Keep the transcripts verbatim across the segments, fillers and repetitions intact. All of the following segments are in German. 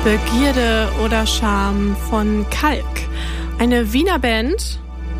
Begierde oder Scham von Kalk. Eine Wiener Band.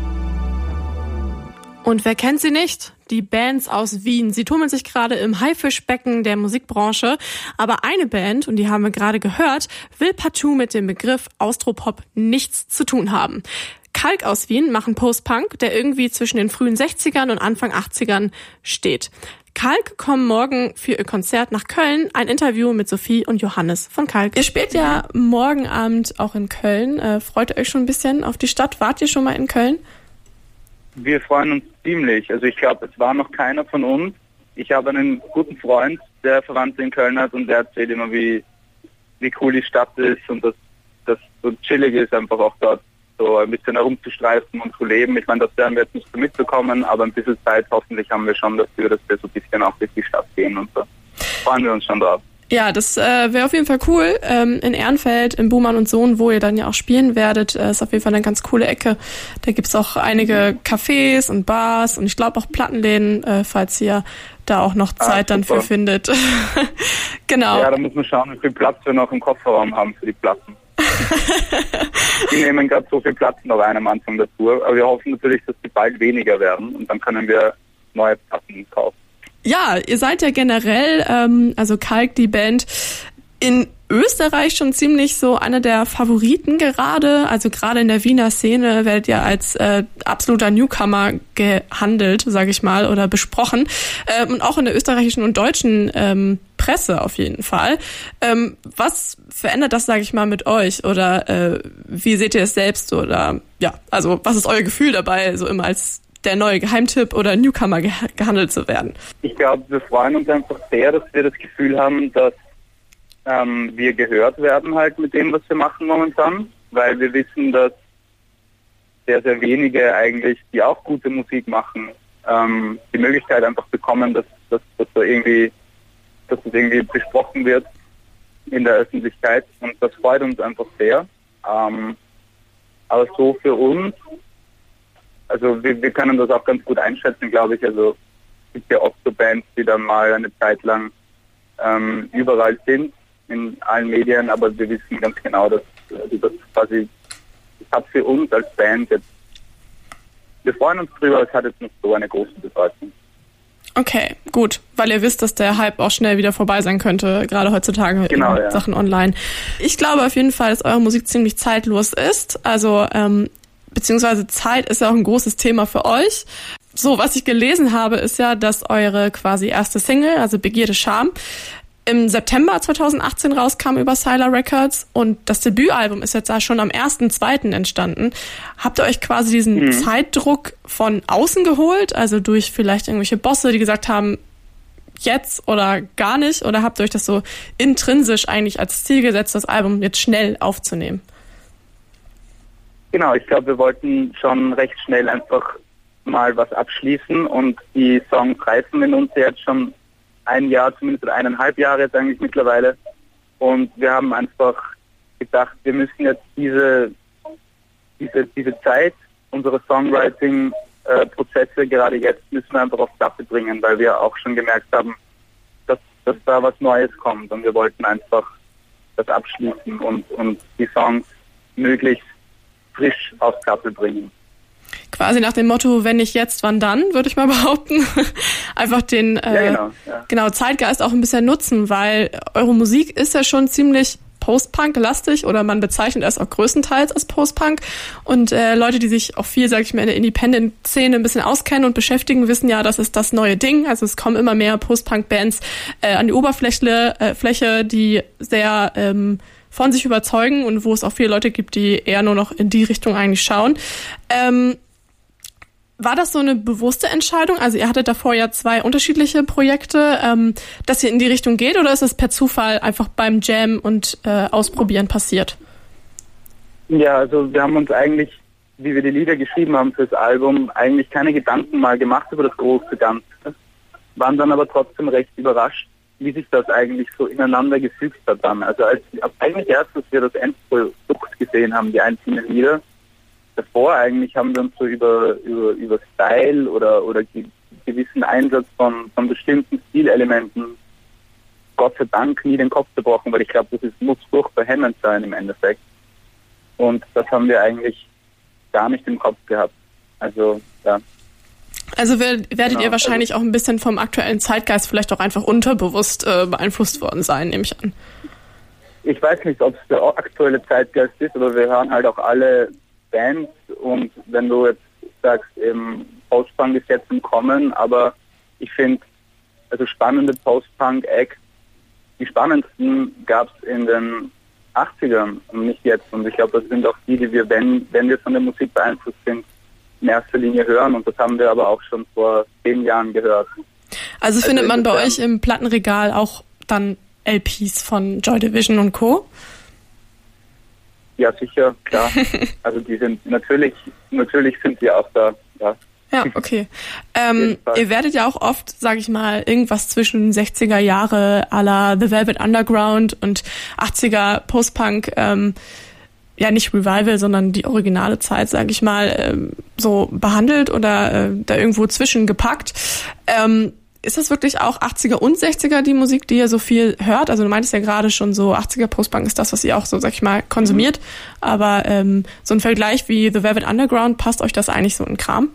Und wer kennt sie nicht? Die Bands aus Wien. Sie tummeln sich gerade im Haifischbecken der Musikbranche. Aber eine Band, und die haben wir gerade gehört, will partout mit dem Begriff Austropop nichts zu tun haben. Kalk aus Wien machen Post-Punk, der irgendwie zwischen den frühen sechzigern und Anfang achtzigern steht. Kalk kommen morgen für ihr Konzert nach Köln. Ein Interview mit Sophie und Johannes von Kalk. Ihr spielt ja morgen Abend auch in Köln. Äh, freut ihr euch schon ein bisschen auf die Stadt? Wart ihr schon mal in Köln? Wir freuen uns ziemlich. Also ich glaube, es war noch keiner von uns. Ich habe einen guten Freund, der Verwandte in Köln hat, und der erzählt immer, wie, wie cool die Stadt ist und dass das so chillig ist, einfach auch dort so ein bisschen herumzustreifen und zu leben. Ich meine, das werden wir jetzt nicht so mitbekommen, aber ein bisschen Zeit hoffentlich haben wir schon dafür, dass wir so ein bisschen auch durch die Stadt gehen und so. Freuen wir uns schon drauf. Ja, das äh, wäre auf jeden Fall cool. Ähm, in Ehrenfeld, im Buhmann und Sohn, wo ihr dann ja auch spielen werdet, äh, ist auf jeden Fall eine ganz coole Ecke. Da gibt's auch einige Cafés und Bars und ich glaube auch Plattenläden, äh, falls ihr da auch noch Zeit ah, dann für findet. Genau. Ja, da muss man schauen, wie viel Platz wir noch im Kofferraum haben für die Platten. Die nehmen gerade so viel Platz noch ein am Anfang der Tour, aber wir hoffen natürlich, dass die bald weniger werden und dann können wir neue Platten kaufen. Ja, ihr seid ja generell, ähm, also Kalk, die Band, in Österreich schon ziemlich so einer der Favoriten gerade. Also gerade in der Wiener Szene werdet ihr als äh, absoluter Newcomer gehandelt, sage ich mal, oder besprochen. Ähm, und auch in der österreichischen und deutschen ähm, Presse auf jeden Fall. Ähm, was verändert das, sage ich mal, mit euch? Oder äh, wie seht ihr es selbst? Oder ja, also was ist euer Gefühl dabei, so immer als der neue Geheimtipp oder Newcomer ge- gehandelt zu werden? Ich glaube, wir freuen uns einfach sehr, dass wir das Gefühl haben, dass ähm, wir gehört werden halt mit dem, was wir machen momentan, weil wir wissen, dass sehr, sehr wenige eigentlich, die auch gute Musik machen, ähm, die Möglichkeit einfach bekommen, dass, dass, dass, da irgendwie, dass das irgendwie besprochen wird in der Öffentlichkeit, und das freut uns einfach sehr. Ähm, aber so für uns, also wir, wir können das auch ganz gut einschätzen, glaube ich. Also es gibt ja oft so Bands, die dann mal eine Zeit lang ähm, überall sind, in allen Medien, aber wir wissen ganz genau, dass äh, das quasi, das hat für uns als Band jetzt, wir freuen uns drüber, es hat jetzt nicht so eine große Bedeutung. Okay, gut, weil ihr wisst, dass der Hype auch schnell wieder vorbei sein könnte, gerade heutzutage genau, in ja. Sachen online. Ich glaube auf jeden Fall, dass eure Musik ziemlich zeitlos ist, also ähm, beziehungsweise Zeit ist ja auch ein großes Thema für euch. So, was ich gelesen habe, ist ja, dass eure quasi erste Single, also Begierde Scham, im September zweitausendachtzehn rauskam über Sylar Records, und das Debütalbum ist jetzt da schon am ersten zweiten entstanden. Habt ihr euch quasi diesen mhm. Zeitdruck von außen geholt, also durch vielleicht irgendwelche Bosse, die gesagt haben, jetzt oder gar nicht, oder habt ihr euch das so intrinsisch eigentlich als Ziel gesetzt, das Album jetzt schnell aufzunehmen? Genau, ich glaube, wir wollten schon recht schnell einfach mal was abschließen, und die Songs reifen in uns jetzt schon ein Jahr, zumindest oder eineinhalb Jahre jetzt eigentlich mittlerweile, und wir haben einfach gedacht, wir müssen jetzt diese diese, diese Zeit, unsere Songwriting-Prozesse äh, gerade jetzt, müssen wir einfach auf Platte bringen, weil wir auch schon gemerkt haben, dass, dass da was Neues kommt, und wir wollten einfach das abschließen und, und die Songs möglichst frisch auf Platte bringen. Quasi nach dem Motto, wenn nicht jetzt, wann dann, würde ich mal behaupten. Einfach den äh, ja, genau, ja. genau, Zeitgeist auch ein bisschen nutzen, weil eure Musik ist ja schon ziemlich Post-Punk-lastig, oder man bezeichnet es auch größtenteils als Post-Punk. Und äh, Leute, die sich auch viel, sag ich mal, in der Independent-Szene ein bisschen auskennen und beschäftigen, wissen ja, das ist das neue Ding. Also es kommen immer mehr Post-Punk-Bands äh, an die Oberfläche, äh, Fläche, die sehr ähm, von sich überzeugen und wo es auch viele Leute gibt, die eher nur noch in die Richtung eigentlich schauen. Ähm, War das so eine bewusste Entscheidung? Also ihr hattet davor ja zwei unterschiedliche Projekte, ähm, dass ihr in die Richtung geht, oder ist es per Zufall einfach beim Jam und äh, Ausprobieren passiert? Ja, also wir haben uns eigentlich, wie wir die Lieder geschrieben haben fürs Album, eigentlich keine Gedanken mal gemacht über das große Ganze, waren dann aber trotzdem recht überrascht, wie sich das eigentlich so ineinander gefügt hat dann. Also als, eigentlich erst, als wir das Endprodukt gesehen haben, die einzelnen Lieder, davor eigentlich haben wir uns so über, über, über Style oder, oder gewissen Einsatz von, von bestimmten Stilelementen Gott sei Dank nie den Kopf zerbrochen, weil ich glaube, das ist, muss furchtbar hemmend sein im Endeffekt. Und das haben wir eigentlich gar nicht im Kopf gehabt. Also, ja. Also werdet genau. ihr wahrscheinlich also, auch ein bisschen vom aktuellen Zeitgeist vielleicht auch einfach unterbewusst äh, beeinflusst worden sein, nehme ich an. Ich weiß nicht, ob es der aktuelle Zeitgeist ist, aber wir hören halt auch alle Bands und wenn du jetzt sagst, eben Post-Punk ist jetzt im Kommen, aber ich finde, also spannende Post-Punk-Acts, die spannendsten gab es in den achtzigern und nicht jetzt. Und ich glaube, das sind auch die, die wir, wenn, wenn wir von der Musik beeinflusst sind, in erster Linie hören. Und das haben wir aber auch schon vor zehn Jahren gehört. Also, also findet man bei euch im Plattenregal auch dann L Ps von Joy Division und Co.? Ja, sicher, klar. Also die sind natürlich, natürlich sind sie auch da, ja. Ja, okay. Ähm, ihr werdet ja auch oft, sag ich mal, irgendwas zwischen sechziger Jahre à la The Velvet Underground und achtziger Post-Punk, ähm, ja nicht Revival, sondern die originale Zeit, sag ich mal, ähm, so behandelt oder äh, da irgendwo zwischengepackt. Ähm, ist das wirklich auch achtziger und sechziger die Musik, die ihr so viel hört? Also du meintest ja gerade schon so, achtziger Post-Punk ist das, was ihr auch so, sag ich mal, konsumiert. Mhm. Aber ähm, so ein Vergleich wie The Velvet Underground, passt euch das eigentlich so in Kram?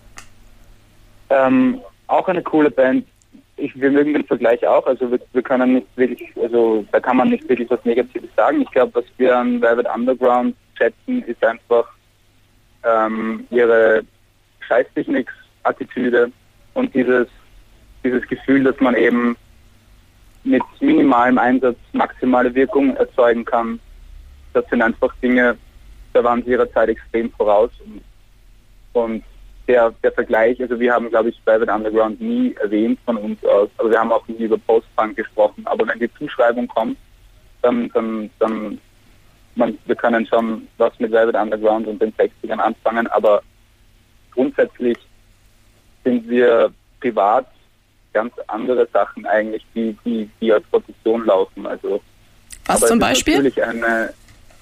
Ähm, auch eine coole Band. Ich, wir mögen den Vergleich auch. Also wir, wir können nicht wirklich, also da kann man nicht wirklich was Negatives sagen. Ich glaube, was wir an Velvet Underground schätzen, ist einfach ähm, ihre Scheißtechnik-Attitüde und dieses dieses Gefühl, dass man eben mit minimalem Einsatz maximale Wirkung erzeugen kann. Das sind einfach Dinge, da waren sie ihrer Zeit extrem voraus. Und, und der, der Vergleich, also wir haben, glaube ich, Velvet Underground nie erwähnt von uns aus, aber wir haben auch nie über Post-Punk gesprochen. Aber wenn die Zuschreibung kommt, dann, dann, dann man, wir können schon was mit Velvet Underground und den sechzigern anfangen, aber grundsätzlich sind wir privat ganz andere Sachen eigentlich, die, die, die als Produktion laufen. Also, was zum Beispiel? Natürlich eine,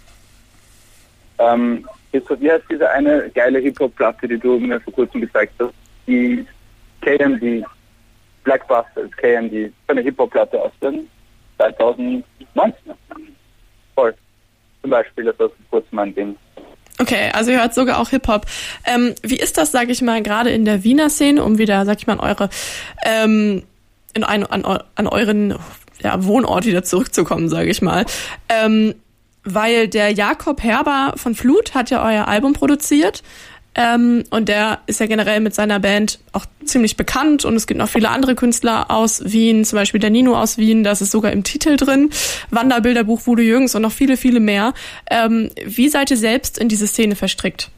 ähm, ist, wie heißt diese eine geile Hip-Hop-Platte, die du mir vor kurzem gezeigt hast? Die K M D, Blackbusters, K M D, eine Hip-Hop-Platte aus den zweitausendneunzehn. Voll. Zum Beispiel, das war kurz mein Ding. Okay, also ihr hört sogar auch Hip-Hop. Ähm, wie ist das, sag ich mal, gerade in der Wiener Szene, um wieder, sag ich mal, an eure, ähm, in ein, an, an euren ja, Wohnort wieder zurückzukommen, sage ich mal. Ähm, weil der Jakob Herber von Flut hat ja euer Album produziert. Ähm, und der ist ja generell mit seiner Band auch ziemlich bekannt und es gibt noch viele andere Künstler aus Wien, zum Beispiel der Nino aus Wien, das ist sogar im Titel drin, Wanderbilderbuch Voodoo Jürgens und noch viele, viele mehr. Ähm, wie seid ihr selbst in diese Szene verstrickt?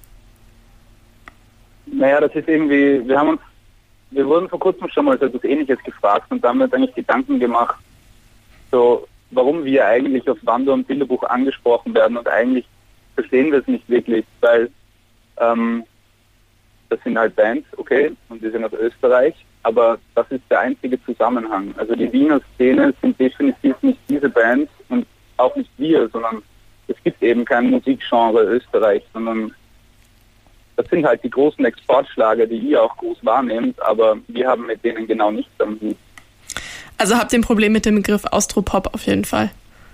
Naja, das ist irgendwie, wir haben uns, wir wurden vor kurzem schon mal so etwas Ähnliches gefragt und damit eigentlich Gedanken gemacht, so, warum wir eigentlich auf Wander- und Bilderbuch angesprochen werden und eigentlich verstehen wir es nicht wirklich, weil Ähm, das sind halt Bands, okay, und die sind aus Österreich, aber das ist der einzige Zusammenhang. Also die Wiener Szene sind definitiv nicht diese Bands und auch nicht wir, sondern es gibt eben kein Musikgenre Österreich, sondern das sind halt die großen Exportschlager, die ihr auch groß wahrnehmt, aber wir haben mit denen genau nichts am Hut. Also habt ihr ein Problem mit dem Begriff Austropop auf jeden Fall?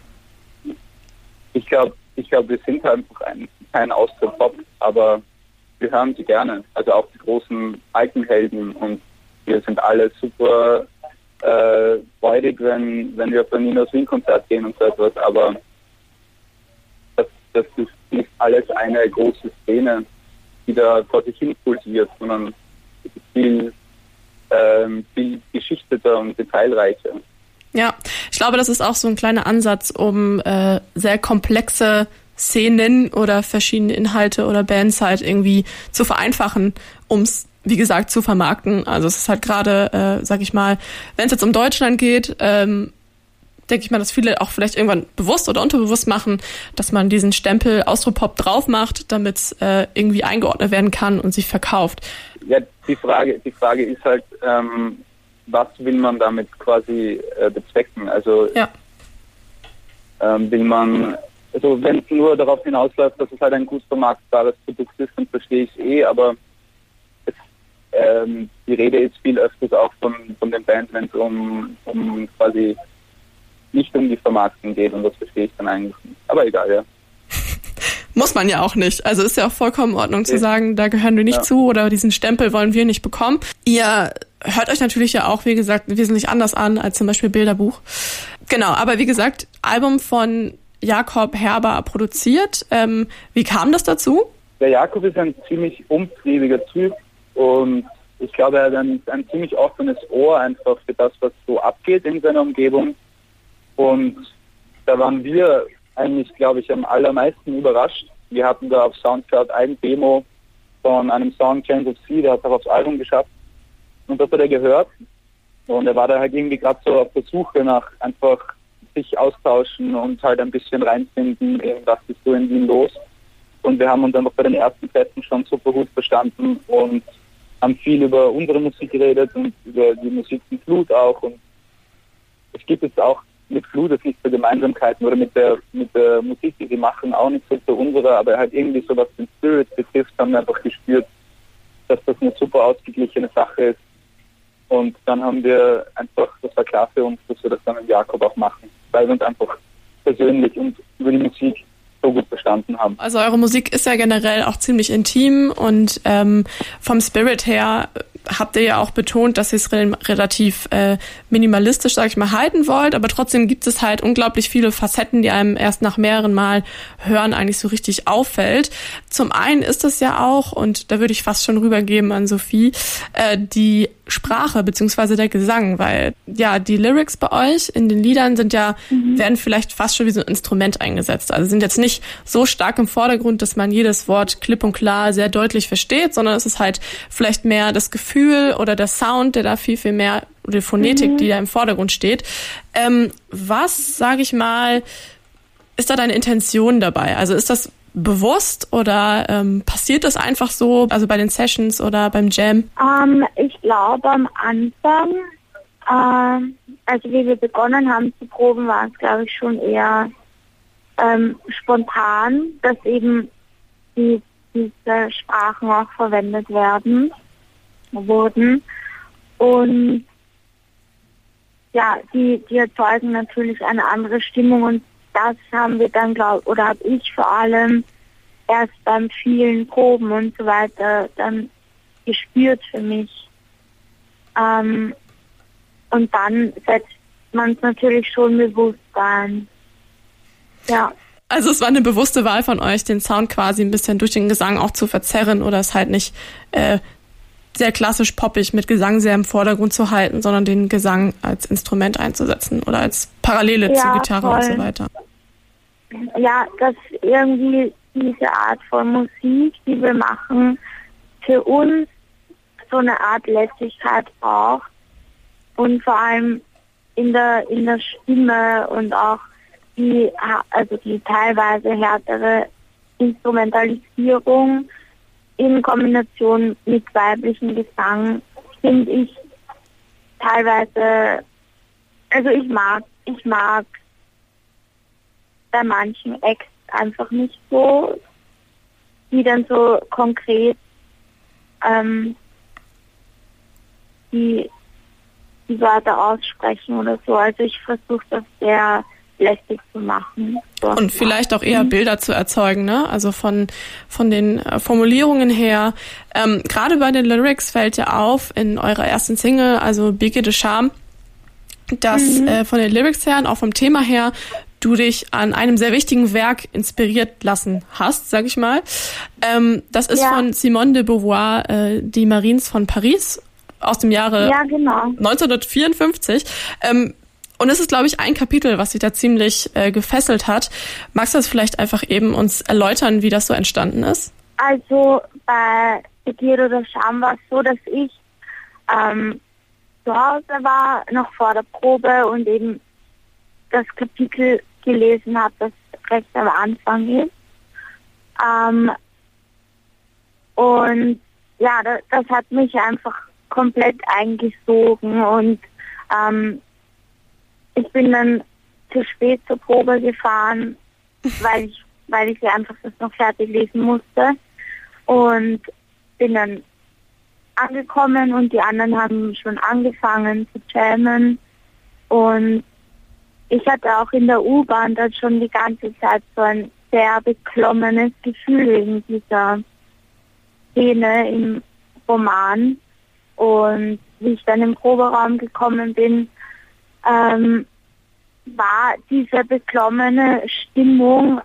Ich glaube, ich glaube, wir sind einfach ein, kein Austropop, aber wir hören sie gerne. Also auch die großen alten Helden und wir sind alle super äh, freudig, wenn, wenn wir auf ein Nino Wien Konzert gehen und so etwas, aber das, das ist nicht alles eine große Szene, die da vor sich hin pulsiert, sondern es ist viel, ähm, viel geschichteter und detailreicher. Ja, ich glaube, das ist auch so ein kleiner Ansatz, um äh, sehr komplexe Szenen oder verschiedene Inhalte oder Bands halt irgendwie zu vereinfachen, um es, wie gesagt, zu vermarkten. Also es ist halt gerade, äh, sag ich mal, wenn es jetzt um Deutschland geht, ähm, denke ich mal, dass viele auch vielleicht irgendwann bewusst oder unterbewusst machen, dass man diesen Stempel Austropop drauf macht, damit es äh, irgendwie eingeordnet werden kann und sich verkauft. Ja, die Frage, die Frage ist halt, ähm, was will man damit quasi äh, bezwecken? Also ja. ähm, will man Also wenn es nur darauf hinausläuft, dass es halt ein gut vermarktbares Produkt ist, dann verstehe ich es eh, aber es, ähm, die Rede ist viel öfters auch von, von den Bands, wenn es um, um quasi nicht um die Vermarktung geht und das verstehe ich dann eigentlich nicht. Aber egal, ja. Muss man ja auch nicht. Also ist ja auch vollkommen in Ordnung zu sagen, da gehören wir nicht ja. zu oder diesen Stempel wollen wir nicht bekommen. Ihr hört euch natürlich ja auch, wie gesagt, wesentlich anders an als zum Beispiel Bilderbuch. Genau, aber wie gesagt, Album von Jakob Herber produziert. Ähm, wie kam das dazu? Der Jakob ist ein ziemlich umtriebiger Typ und ich glaube, er hat ein, ein ziemlich offenes Ohr einfach für das, was so abgeht in seiner Umgebung. Und da waren wir eigentlich, glaube ich, am allermeisten überrascht. Wir hatten da auf Soundcloud ein Demo von einem Song, Chains of Sea, der hat auch aufs Album geschafft. Und das hat er gehört. Und er war da halt irgendwie gerade so auf der Suche nach einfach sich austauschen und halt ein bisschen reinfinden, eben was ist so in Wien los. Und wir haben uns einfach bei den ersten Festen schon super gut verstanden und haben viel über unsere Musik geredet und über die Musik von Flut auch. Und es gibt jetzt auch mit Flut jetzt nicht so Gemeinsamkeiten oder mit der mit der Musik, die sie machen, auch nicht so zu unserer, aber halt irgendwie so was den Spirit betrifft, haben wir einfach gespürt, dass das eine super ausgeglichene Sache ist. Und dann haben wir einfach, das war klar für uns, dass wir das dann mit Jakob auch machen, weil wir uns einfach persönlich und über die Musik so gut verstanden haben. Also eure Musik ist ja generell auch ziemlich intim und ähm, vom Spirit her habt ihr ja auch betont, dass ihr es re- relativ äh, minimalistisch, sag ich mal, halten wollt, aber trotzdem gibt es halt unglaublich viele Facetten, die einem erst nach mehreren Mal hören eigentlich so richtig auffällt. Zum einen ist es ja auch, und da würde ich fast schon rübergeben an Sophie, äh, die Sprache beziehungsweise der Gesang, weil ja die Lyrics bei euch in den Liedern sind ja, mhm. werden vielleicht fast schon wie so ein Instrument eingesetzt. Also sind jetzt nicht so stark im Vordergrund, dass man jedes Wort klipp und klar sehr deutlich versteht, sondern es ist halt vielleicht mehr das Gefühl oder der Sound, der da viel, viel mehr, oder die Phonetik, mhm. die da im Vordergrund steht. Ähm, was, sage ich mal, ist da deine Intention dabei? Also ist das bewusst oder ähm, passiert das einfach so, also bei den Sessions oder beim Jam? Um, ich glaube am Anfang, äh, also wie wir begonnen haben zu proben, war es glaube ich schon eher ähm, spontan, dass eben die, diese Sprachen auch verwendet werden, wurden und ja, die, die erzeugen natürlich eine andere Stimmung und das haben wir dann, glaube oder habe ich vor allem erst beim vielen Proben und so weiter dann gespürt für mich. Ähm, und dann setzt man es natürlich schon bewusst ein. Ja. Also es war eine bewusste Wahl von euch, den Sound quasi ein bisschen durch den Gesang auch zu verzerren oder es halt nicht äh, sehr klassisch poppig mit Gesang sehr im Vordergrund zu halten, sondern den Gesang als Instrument einzusetzen oder als Parallele ja, zur Gitarre voll. und so weiter. Ja, dass irgendwie diese Art von Musik, die wir machen, für uns so eine Art Lässigkeit braucht und vor allem in der in der Stimme und auch die also die teilweise härtere Instrumentalisierung in Kombination mit weiblichem Gesang finde ich teilweise, also ich mag, ich mag bei manchen Acts einfach nicht so, die dann so konkret ähm, die, die Wörter aussprechen oder so. Also ich versuche das sehr lästig zu machen. So. Und vielleicht auch eher Bilder zu erzeugen, ne? Also von von den äh, Formulierungen her. Ähm, Gerade bei den Lyrics fällt ja auf in eurer ersten Single, also Biggie de Charme, dass mhm. äh, von den Lyrics her und auch vom Thema her du dich an einem sehr wichtigen Werk inspiriert lassen hast, sag ich mal. Ähm, das ist ja. von Simone de Beauvoir, äh, die Marines von Paris aus dem Jahre ja, genau. neunzehnhundertvierundfünfzig. Ähm, Und es ist, glaube ich, ein Kapitel, was sich da ziemlich äh, gefesselt hat. Magst du das vielleicht einfach eben uns erläutern, wie das so entstanden ist? Also bei Giro de Charme war es so, dass ich ähm, zu Hause war, noch vor der Probe und eben das Kapitel gelesen habe, das recht am Anfang ist. Ähm, und ja, das, das hat mich einfach komplett eingesogen und ähm, ich bin dann zu spät zur Probe gefahren, weil ich, weil ich ja einfach das noch fertig lesen musste und bin dann angekommen und die anderen haben schon angefangen zu jammen und ich hatte auch in der U-Bahn dann schon die ganze Zeit so ein sehr beklommenes Gefühl wegen dieser Szene im Roman. Und wie ich dann im Proberaum gekommen bin, ähm, war diese beklommene Stimmung,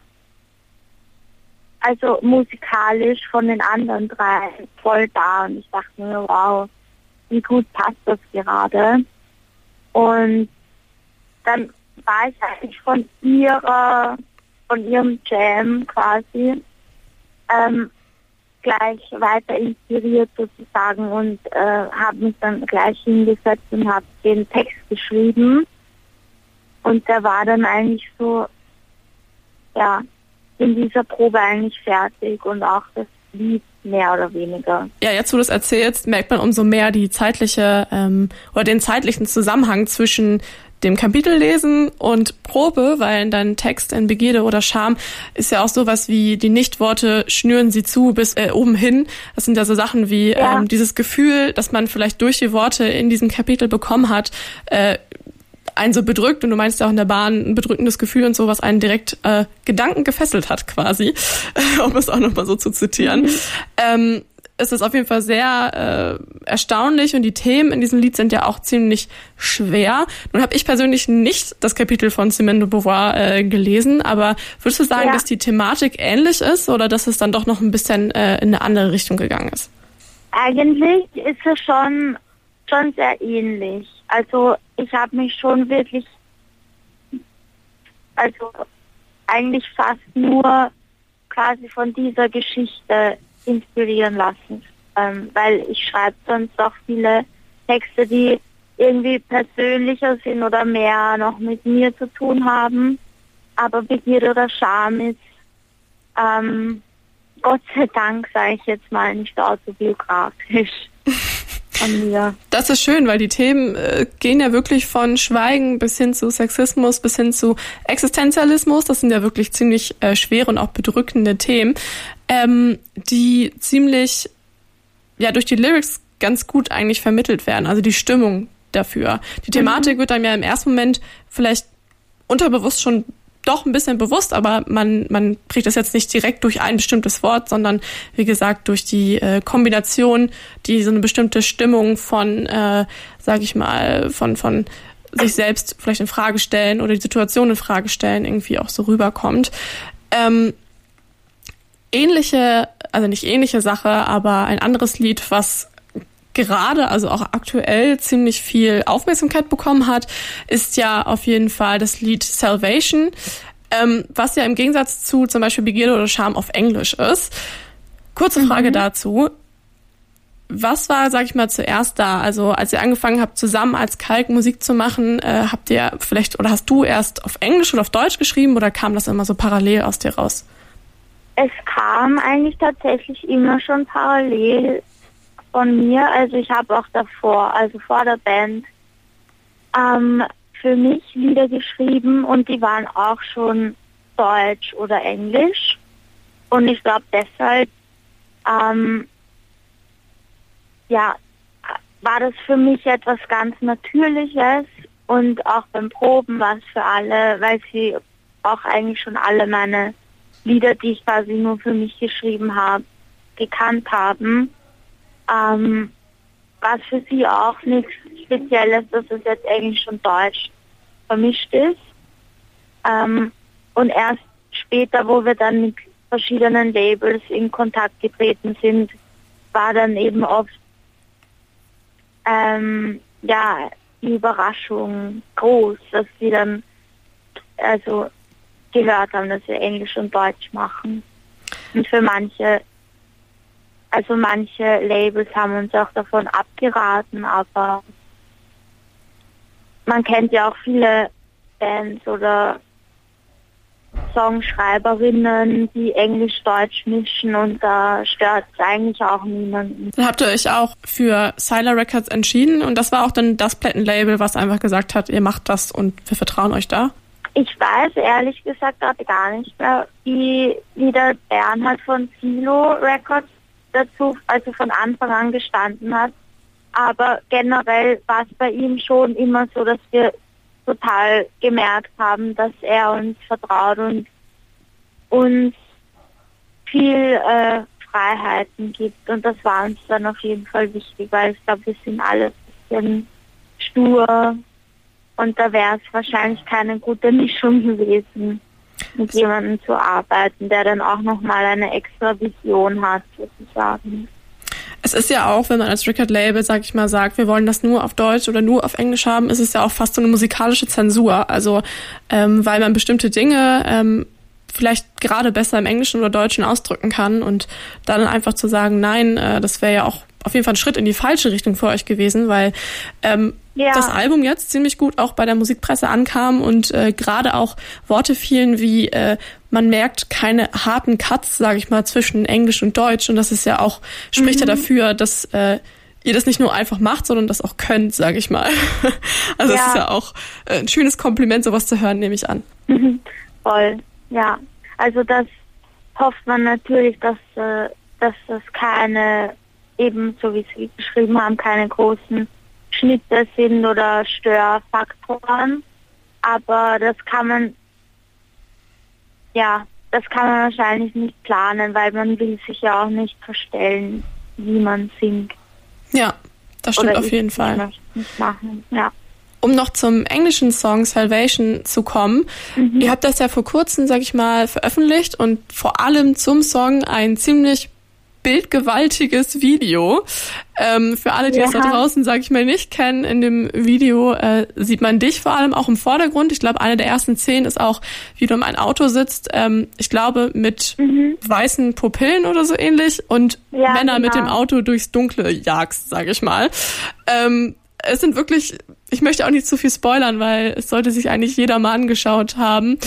also musikalisch von den anderen drei, voll da. Und ich dachte mir, wow, wie gut passt das gerade. Und dann war ich eigentlich von ihrer, von ihrem Jam quasi ähm, gleich weiter inspiriert sozusagen und äh, habe mich dann gleich hingesetzt und habe den Text geschrieben. Und der war dann eigentlich so, ja, in dieser Probe eigentlich fertig und auch das Lied mehr oder weniger. Ja, jetzt wo du es erzählst, merkt man umso mehr die zeitliche ähm, oder den zeitlichen Zusammenhang zwischen dem Kapitellesen und Probe, weil in deinem Text in Begierde oder Scham ist ja auch sowas wie die Nichtworte schnüren sie zu bis äh, oben hin. Das sind ja so Sachen wie ja. ähm, dieses Gefühl, dass man vielleicht durch die Worte in diesem Kapitel bekommen hat, äh, einen so bedrückt, und du meinst ja auch in der Bahn ein bedrückendes Gefühl und so, was einen direkt äh, Gedanken gefesselt hat quasi, um es auch nochmal so zu zitieren. Mhm. Ähm, es ist auf jeden Fall sehr äh, erstaunlich und die Themen in diesem Lied sind ja auch ziemlich schwer. Nun habe ich persönlich nicht das Kapitel von Simone de Beauvoir äh, gelesen, aber würdest du sagen, ja. dass die Thematik ähnlich ist oder dass es dann doch noch ein bisschen äh, in eine andere Richtung gegangen ist? Eigentlich ist es schon, schon sehr ähnlich. Also ich habe mich schon wirklich, also eigentlich fast nur quasi von dieser Geschichte inspirieren lassen, ähm, weil ich schreibe sonst auch viele Texte, die irgendwie persönlicher sind oder mehr noch mit mir zu tun haben. Aber Begierde oder Scham ist ähm, Gott sei Dank, sage ich jetzt mal, nicht autobiografisch. Das ist schön, weil die Themen äh, gehen ja wirklich von Schweigen bis hin zu Sexismus, bis hin zu Existenzialismus. Das sind ja wirklich ziemlich äh, schwere und auch bedrückende Themen, ähm, die ziemlich ja durch die Lyrics ganz gut eigentlich vermittelt werden. Also die Stimmung dafür. Die Thematik mhm. wird einem ja im ersten Moment vielleicht unterbewusst schon doch ein bisschen bewusst, aber man man kriegt das jetzt nicht direkt durch ein bestimmtes Wort, sondern wie gesagt durch die äh, Kombination, die so eine bestimmte Stimmung von, äh, sage ich mal, von von sich selbst vielleicht in Frage stellen oder die Situation in Frage stellen irgendwie auch so rüberkommt. Ähm, ähnliche, also nicht ähnliche Sache, aber ein anderes Lied, was gerade, also auch aktuell ziemlich viel Aufmerksamkeit bekommen hat, ist ja auf jeden Fall das Lied Salvation, ähm, was ja im Gegensatz zu zum Beispiel Begierde oder Scham auf Englisch ist. Kurze Frage mhm. dazu. Was war, sag ich mal, zuerst da? Also als ihr angefangen habt, zusammen als Kalk Musik zu machen, äh, habt ihr vielleicht, oder hast du erst auf Englisch oder auf Deutsch geschrieben oder kam das immer so parallel aus dir raus? Es kam eigentlich tatsächlich immer schon parallel von mir, also ich habe auch davor, also vor der Band, ähm, für mich Lieder geschrieben und die waren auch schon Deutsch oder Englisch. Und ich glaube deshalb, ähm, ja, war das für mich etwas ganz Natürliches und auch beim Proben war es für alle, weil sie auch eigentlich schon alle meine Lieder, die ich quasi nur für mich geschrieben habe, gekannt haben. Ähm, was für sie auch nichts Spezielles, dass es jetzt Englisch und Deutsch vermischt ist. Ähm, und erst später, wo wir dann mit verschiedenen Labels in Kontakt getreten sind, war dann eben oft ähm, ja, die Überraschung groß, dass sie dann also gehört haben, dass wir Englisch und Deutsch machen. Und für manche Also manche Labels haben uns auch davon abgeraten, aber man kennt ja auch viele Bands oder Songschreiberinnen, die Englisch-Deutsch mischen und da stört es eigentlich auch niemanden. Dann habt ihr euch auch für Sylar Records entschieden und das war auch dann das Plattenlabel, was einfach gesagt hat, ihr macht das und wir vertrauen euch da? Ich weiß ehrlich gesagt gerade gar nicht mehr, wie, wie der Bernhard von Silo Records dazu, also von Anfang an gestanden hat. Aber generell war es bei ihm schon immer so, dass wir total gemerkt haben, dass er uns vertraut und uns viel äh, Freiheiten gibt. Und das war uns dann auf jeden Fall wichtig, weil ich glaube, wir sind alle ein bisschen stur und da wäre es wahrscheinlich keine gute Mischung gewesen, mit jemandem zu arbeiten, der dann auch nochmal eine extra Vision hat, sozusagen. Es ist ja auch, wenn man als Record-Label, sag ich mal, sagt, wir wollen das nur auf Deutsch oder nur auf Englisch haben, ist es ja auch fast so eine musikalische Zensur. Also, ähm, weil man bestimmte Dinge ähm, vielleicht gerade besser im Englischen oder Deutschen ausdrücken kann und dann einfach zu sagen, nein, äh, das wäre ja auch auf jeden Fall ein Schritt in die falsche Richtung für euch gewesen, weil ähm, ja. das Album jetzt ziemlich gut auch bei der Musikpresse ankam und äh, gerade auch Worte fielen wie, äh, man merkt keine harten Cuts, sage ich mal, zwischen Englisch und Deutsch und das ist ja auch, spricht mhm. ja dafür, dass äh, ihr das nicht nur einfach macht, sondern das auch könnt, sage ich mal. Also es ja. ist ja auch äh, ein schönes Kompliment, sowas zu hören, nehme ich an. Mhm. Voll, ja. Also das hofft man natürlich, dass, äh, dass das keine, eben so wie Sie beschrieben haben, keine großen Schnitte sind oder Störfaktoren. Aber das kann man, ja, das kann man wahrscheinlich nicht planen, weil man will sich ja auch nicht verstellen, wie man singt. Ja, das stimmt oder auf jeden Fall. Möchte nicht machen, ja. Um noch zum englischen Song Salvation zu kommen, mhm. ihr habt das ja vor kurzem, sag ich mal, veröffentlicht und vor allem zum Song ein ziemlich bildgewaltiges Video. Ähm, für alle, die ja. das da draußen, sag ich mal, nicht kennen, in dem Video äh, sieht man dich vor allem auch im Vordergrund. Ich glaube, eine der ersten Szenen ist auch, wie du in einem Auto sitzt, ähm, ich glaube, mit mhm. weißen Pupillen oder so ähnlich und ja, Männer genau. mit dem Auto durchs Dunkle jagst, sag ich mal. Ähm, es sind wirklich, ich möchte auch nicht zu viel spoilern, weil es sollte sich eigentlich jeder mal angeschaut haben.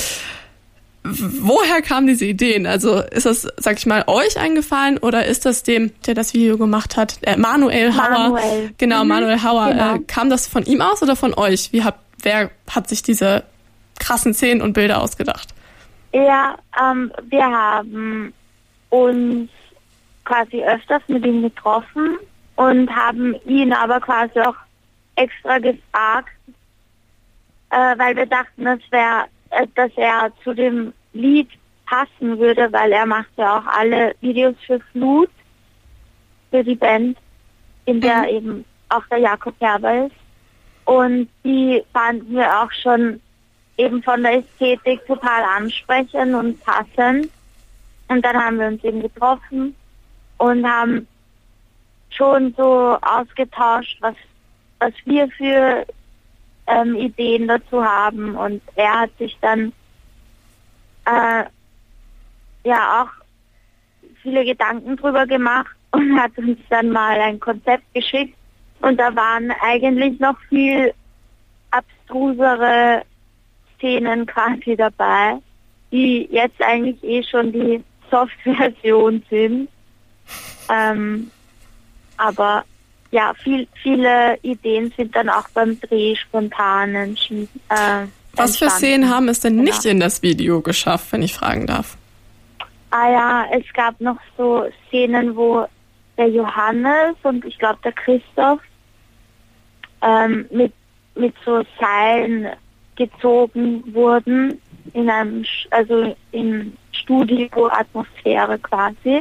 Woher kamen diese Ideen? Also ist das, sag ich mal, euch eingefallen oder ist das dem, der das Video gemacht hat, äh, Manuel Hauer? Manuel. Genau, mhm. Manuel Hauer. Genau. Äh, kam das von ihm aus oder von euch? Wie habt, wer hat sich diese krassen Szenen und Bilder ausgedacht? Ja, ähm, wir haben uns quasi öfters mit ihm getroffen und haben ihn aber quasi auch extra gefragt, äh, weil wir dachten, das wäre, äh, dass er zu dem Lied passen würde, weil er macht ja auch alle Videos für Flut, für die Band, in der mhm. eben auch der Jakob Herber ist. Und die fanden wir auch schon eben von der Ästhetik total ansprechend und passend. Und dann haben wir uns eben getroffen und haben schon so ausgetauscht, was was wir für ähm, Ideen dazu haben. Und er hat sich dann äh, ja auch viele Gedanken drüber gemacht und hat uns dann mal ein Konzept geschickt. Und da waren eigentlich noch viel abstrusere Szenen quasi dabei, die jetzt eigentlich eh schon die Soft-Version sind. Ähm, aber ja, viel, viele Ideen sind dann auch beim Dreh spontan entschieden. Äh, Was für Szenen haben es denn genau. nicht in das Video geschafft, wenn ich fragen darf? Ah ja, es gab noch so Szenen, wo der Johannes und ich glaube der Christoph ähm, mit, mit so Seilen gezogen wurden in einem, also im Studio-Atmosphäre quasi.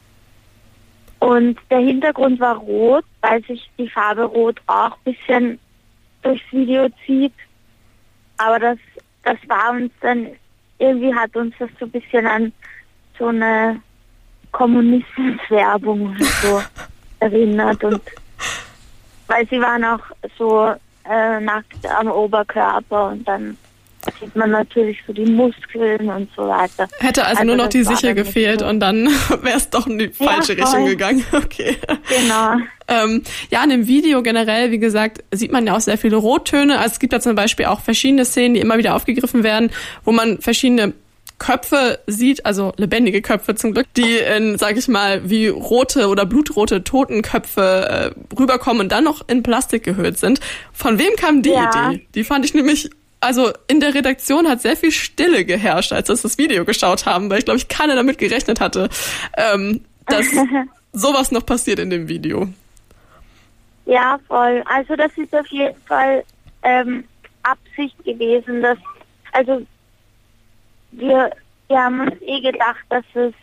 Und der Hintergrund war rot, weil sich die Farbe rot auch ein bisschen durchs Video zieht. Aber das, das war uns dann, irgendwie hat uns das so ein bisschen an so eine Kommunismuswerbung oder so erinnert. Und weil sie waren auch so äh, nackt am Oberkörper und dann sieht man natürlich so die Muskeln und so weiter. Hätte also, also nur noch die Sichel gefehlt so. Und dann wäre es doch in die falsche ja, Richtung gegangen. Okay. Genau. ähm, ja, in dem Video generell, wie gesagt, sieht man ja auch sehr viele Rottöne. Also es gibt da zum Beispiel auch verschiedene Szenen, die immer wieder aufgegriffen werden, wo man verschiedene Köpfe sieht, also lebendige Köpfe zum Glück, die in, sag ich mal, wie rote oder blutrote Totenköpfe äh, rüberkommen und dann noch in Plastik gehüllt sind. Von wem kam die ja. Idee? Die fand ich nämlich... Also in der Redaktion hat sehr viel Stille geherrscht, als wir das Video geschaut haben, weil ich glaube, ich keiner damit gerechnet hatte, ähm, dass sowas noch passiert in dem Video. Ja, voll. Also das ist auf jeden Fall ähm, Absicht gewesen, dass, also wir, wir haben uns eh gedacht, dass es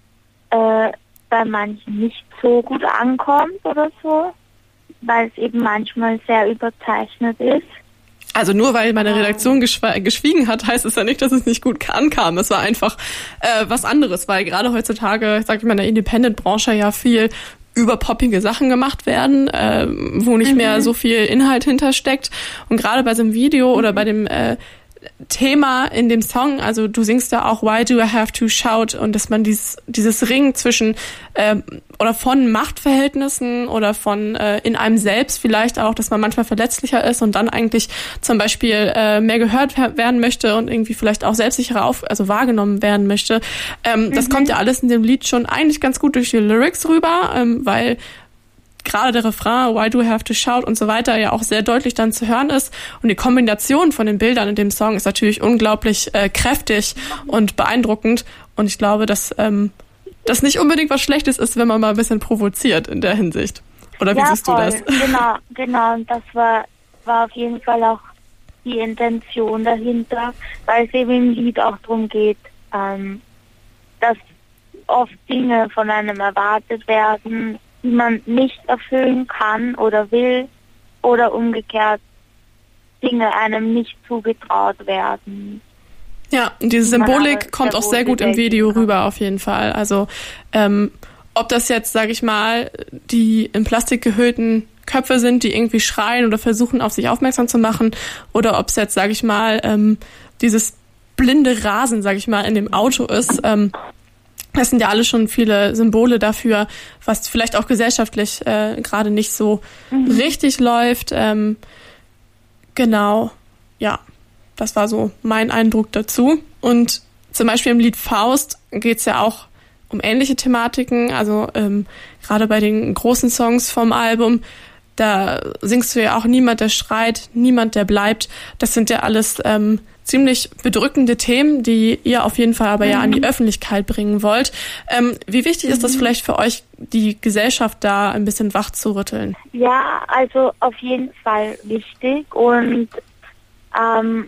äh, bei manchen nicht so gut ankommt oder so, weil es eben manchmal sehr überzeichnet ist. Also nur weil meine Redaktion geschwe- geschwiegen hat, heißt es ja nicht, dass es nicht gut ankam. Es war einfach äh, was anderes, weil gerade heutzutage, sag ich mal, in der Independent-Branche ja viel über poppige Sachen gemacht werden, äh, wo nicht mhm. mehr so viel Inhalt hintersteckt. Und gerade bei so einem Video mhm. oder bei dem äh, Thema in dem Song, also du singst da auch Why do I have to shout, und dass man dieses dieses Ring zwischen äh, oder von Machtverhältnissen oder von äh, in einem selbst vielleicht auch, dass man manchmal verletzlicher ist und dann eigentlich zum Beispiel äh, mehr gehört werden möchte und irgendwie vielleicht auch selbstsicherer auf, also wahrgenommen werden möchte. Ähm, mhm. Das kommt ja alles in dem Lied schon eigentlich ganz gut durch die Lyrics rüber, ähm, weil gerade der Refrain, Why do I have to shout und so weiter, ja auch sehr deutlich dann zu hören ist. Und die Kombination von den Bildern in dem Song ist natürlich unglaublich äh, kräftig und beeindruckend. Und ich glaube, dass ähm, das nicht unbedingt was Schlechtes ist, wenn man mal ein bisschen provoziert in der Hinsicht. Oder wie ja, siehst voll. du das? Genau, genau. Und das war, war auf jeden Fall auch die Intention dahinter, weil es eben im Lied auch darum geht, ähm, dass oft Dinge von einem erwartet werden, die man nicht erfüllen kann oder will, oder umgekehrt Dinge einem nicht zugetraut werden. Ja, und diese Symbolik kommt auch sehr gut im Video rüber auf jeden Fall. Also ähm, ob das jetzt, sage ich mal, die in Plastik gehüllten Köpfe sind, die irgendwie schreien oder versuchen, auf sich aufmerksam zu machen, oder ob es jetzt, sage ich mal, ähm, dieses blinde Rasen, sage ich mal, in dem Auto ist. Ähm, Das sind ja alle schon viele Symbole dafür, was vielleicht auch gesellschaftlich äh, gerade nicht so mhm. richtig läuft. Ähm, genau, ja, das war so mein Eindruck dazu. Und zum Beispiel im Lied Faust geht es ja auch um ähnliche Thematiken. Also ähm, gerade bei den großen Songs vom Album, da singst du ja auch Niemand, der schreit, niemand, der bleibt. Das sind ja alles ähm, ziemlich bedrückende Themen, die ihr auf jeden Fall aber mhm. ja an die Öffentlichkeit bringen wollt. Ähm, wie wichtig ist das vielleicht für euch, die Gesellschaft da ein bisschen wach zu rütteln? Ja, also auf jeden Fall wichtig, und ähm,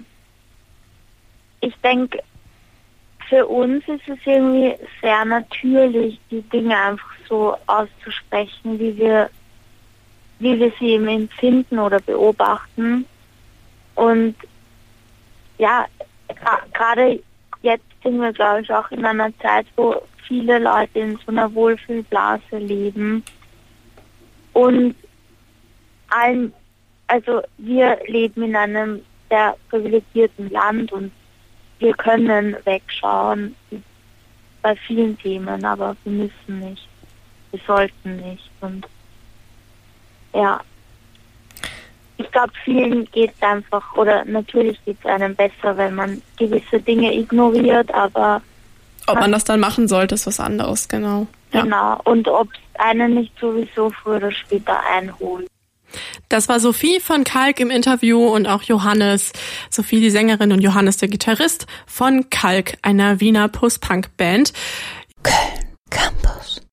ich denke, für uns ist es irgendwie sehr natürlich, die Dinge einfach so auszusprechen, wie wir, wie wir sie eben empfinden oder beobachten. Und ja, gerade jetzt sind wir, glaube ich, auch in einer Zeit, wo viele Leute in so einer Wohlfühlblase leben. Und allen, also wir leben in einem sehr privilegierten Land und wir können wegschauen bei vielen Themen, aber wir müssen nicht. Wir sollten nicht. Und ja, ich glaube, vielen geht es einfach, oder natürlich geht es einem besser, wenn man gewisse Dinge ignoriert, aber... Ob man das dann machen sollte, ist was anderes, genau. Ja. Genau, und ob es einen nicht sowieso früher oder später einholt. Das war Sophie von Kalk im Interview und auch Johannes. Sophie, die Sängerin, und Johannes, der Gitarrist von Kalk, einer Wiener Post-Punk-Band. Köln Campus.